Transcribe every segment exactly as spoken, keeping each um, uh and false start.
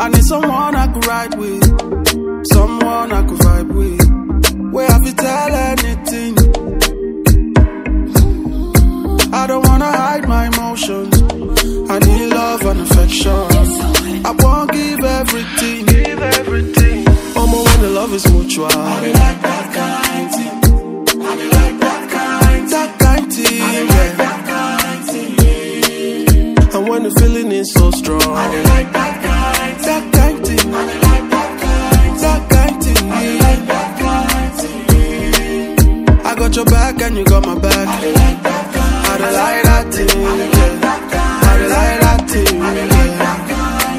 I need someone I could ride with, someone I could vibe with, where I could tell anything. I don't wanna hide my emotions, I need love and affection. I won't give everything, give everything. Omo, when the love is mutual, I be like that kind thing. I be like that kind, that kind thing. I be like that kind thing. And when the feeling is so strong, I be like that kind, that kind thing. I be like that kind, that kind thing. I be like that kind thing. I got your back and you got my back. I be like that kind, I be like that thing. I be like that kind, I be like that thing. I be like that kind.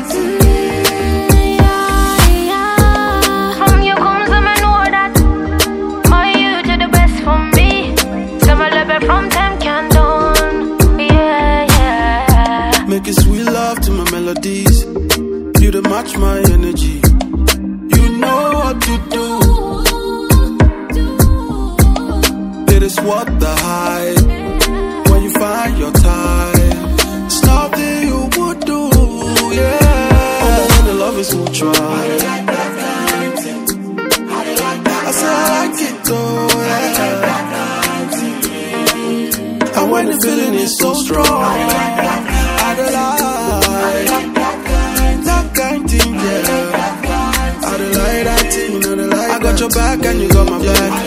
From them can done, yeah, yeah. Make it sweet love to my melodies. You to match my energy. You know what to do. It is what the hype. When you find your time, it's nothing you would do, yeah. Oh, when the love is mutual, I like that kind thing. I say I like it though, yeah. And when the feeling is so strong, I like that kind thing, yeah. I like that thing, I like. I got your back and you got my back.